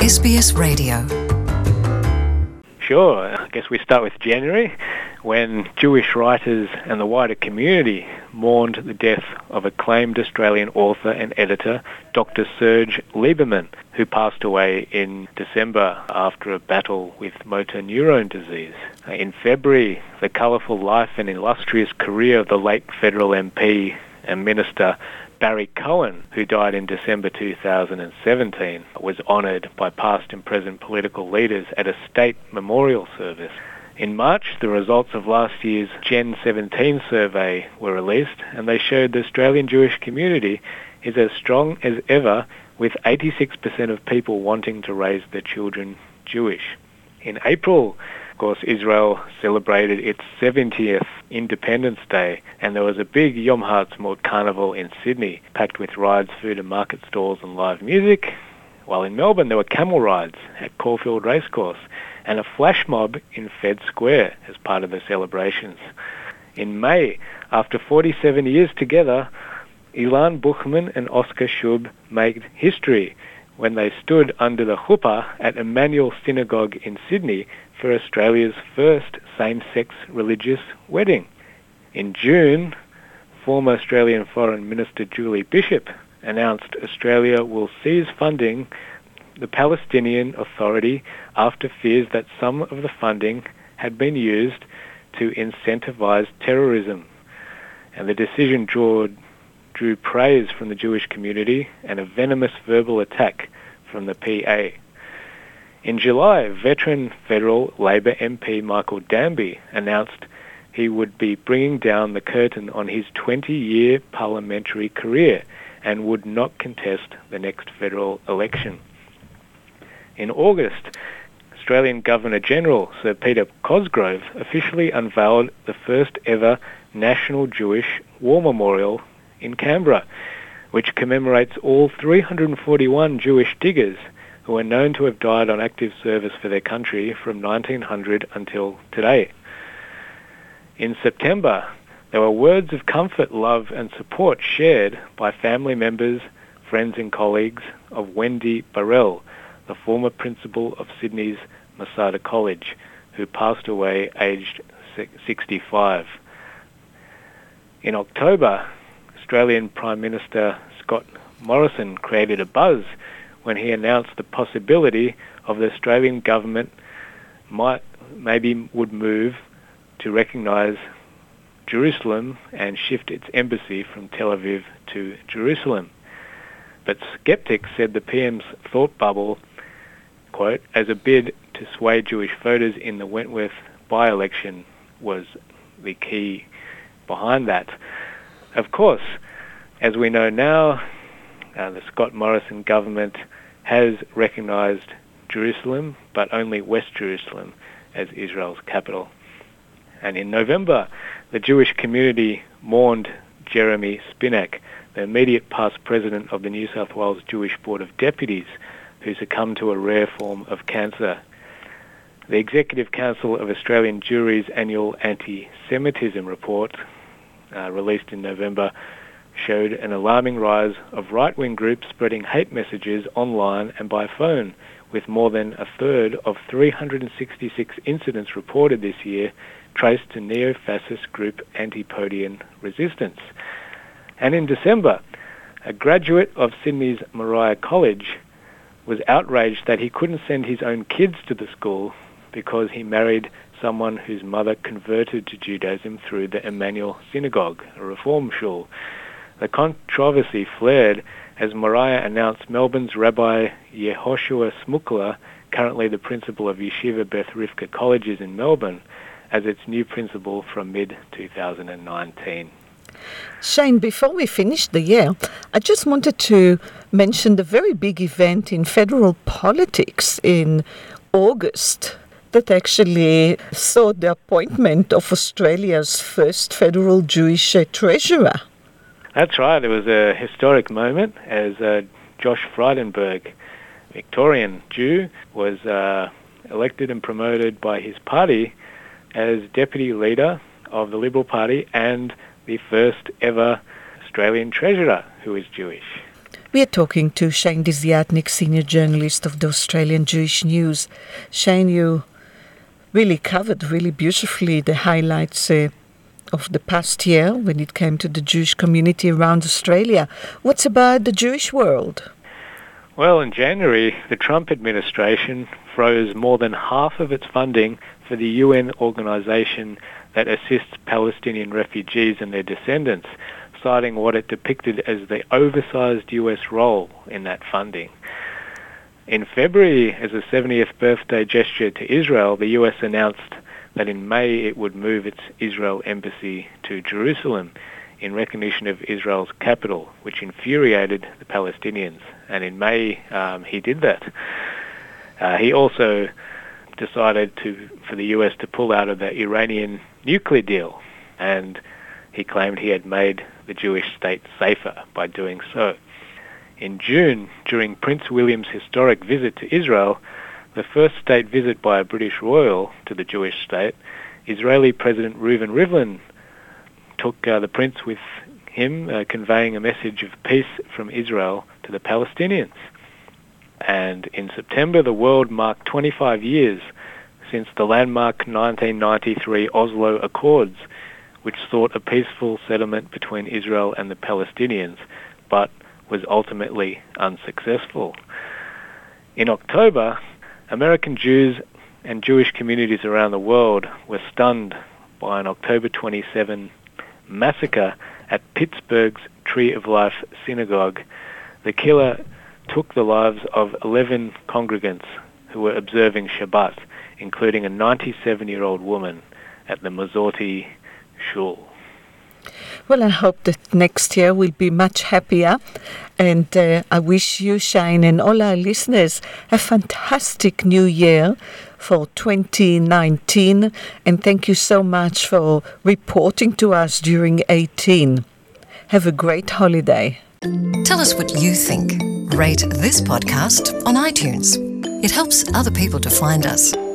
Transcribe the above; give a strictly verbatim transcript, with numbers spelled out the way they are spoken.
S B S Radio. Sure. I guess we start with January, when Jewish writers and the wider community mourned the death of acclaimed Australian author and editor, Doctor Serge Lieberman, who passed away in December after a battle with motor neurone disease. In February, the colourful life and illustrious career of the late federal M P and minister Barry Cohen, who died in December two thousand seventeen, was honoured by past and present political leaders at a state memorial service. In March, the results of last year's Gen seventeen survey were released, and they showed the Australian Jewish community is as strong as ever, with eighty-six percent of people wanting to raise their children Jewish. In April, of course, Israel celebrated its seventieth Independence Day, and there was a big Yom Ha'atzmaut carnival in Sydney, packed with rides, food and market stalls and live music, while in Melbourne there were camel rides at Caulfield Racecourse and a flash mob in Fed Square as part of the celebrations. In May, after forty-seven years together, Ilan Buchman and Oscar Schub made history when they stood under the chuppah at Emmanuel Synagogue in Sydney for Australia's first same-sex religious wedding. In June, former Australian Foreign Minister Julie Bishop announced Australia will cease funding the Palestinian Authority after fears that some of the funding had been used to incentivise terrorism. And the decision drew, drew praise from the Jewish community and a venomous verbal attack from the P A. In July, veteran federal Labor M P Michael Danby announced he would be bringing down the curtain on his twenty-year parliamentary career and would not contest the next federal election. In August, Australian Governor-General Sir Peter Cosgrove officially unveiled the first ever National Jewish War Memorial in Canberra, which commemorates all three hundred forty-one Jewish diggers who are known to have died on active service for their country from nineteen hundred until today. In September, there were words of comfort, love and support shared by family members, friends and colleagues of Wendy Burrell, the former principal of Sydney's Masada College, who passed away aged sixty-five. In October, Australian Prime Minister Scott Morrison created a buzz when he announced the possibility of the Australian government might maybe would move to recognise Jerusalem and shift its embassy from Tel Aviv to Jerusalem. But skeptics said the P M's thought bubble, quote, as a bid to sway Jewish voters in the Wentworth by-election was the key behind that. Of course, as we know now, uh, the Scott Morrison government has recognised Jerusalem, but only West Jerusalem, as Israel's capital. And in November, the Jewish community mourned Jeremy Spinak, the immediate past president of the New South Wales Jewish Board of Deputies, who succumbed to a rare form of cancer. The Executive Council of Australian Jewry's annual anti-Semitism report, uh, released in November, showed an alarming rise of right-wing groups spreading hate messages online and by phone, with more than a third of three hundred sixty-six incidents reported this year traced to neo-fascist group Antipodean Resistance. And in December, a graduate of Sydney's Moriah College was outraged that he couldn't send his own kids to the school because he married someone whose mother converted to Judaism through the Emmanuel Synagogue, a reform shul. The controversy flared as Moriah announced Melbourne's Rabbi Yehoshua Smukler, currently the principal of Yeshiva Beth Rivka Colleges in Melbourne, as its new principal from mid twenty nineteen. Shane, before we finish the year, I just wanted to mention the very big event in federal politics in August that actually saw the appointment of Australia's first federal Jewish uh, treasurer. That's right. It was a historic moment as uh, Josh Frydenberg, Victorian Jew, was uh, elected and promoted by his party as deputy leader of the Liberal Party and the first ever Australian treasurer who is Jewish. We are talking to Shane Desiatnik, senior journalist of the Australian Jewish News. Shane, you really covered really beautifully the highlights uh, of the past year when it came to the Jewish community around Australia. What's about the Jewish world? Well, in January, the Trump administration froze more than half of its funding for the U N organisation that assists Palestinian refugees and their descendants, citing what it depicted as the oversized U S role in that funding. In February, as a seventieth birthday gesture to Israel, the U S announced that in May it would move its Israel embassy to Jerusalem in recognition of Israel's capital, which infuriated the Palestinians. And in May, um, he did that. Uh, he also decided to for the U S to pull out of the Iranian nuclear deal, and he claimed he had made the Jewish state safer by doing so. In June, during Prince William's historic visit to Israel, the first state visit by a British royal to the Jewish state, Israeli President Reuven Rivlin took uh, the prince with him, uh, conveying a message of peace from Israel to the Palestinians. And in September, the world marked twenty-five years since the landmark nineteen ninety-three Oslo Accords, which sought a peaceful settlement between Israel and the Palestinians, but was ultimately unsuccessful. In October, American Jews and Jewish communities around the world were stunned by an October twenty-seventh massacre at Pittsburgh's Tree of Life Synagogue. The killer took the lives of eleven congregants who were observing Shabbat, including a ninety-seven-year-old woman at the Mazorti Shul. Well, I hope that next year will be much happier, and uh, I wish you, Shane, and all our listeners a fantastic new year for twenty nineteen, and thank you so much for reporting to us during eighteen. Have a great holiday. Tell us what you think. Rate this podcast on iTunes. It helps other people to find us.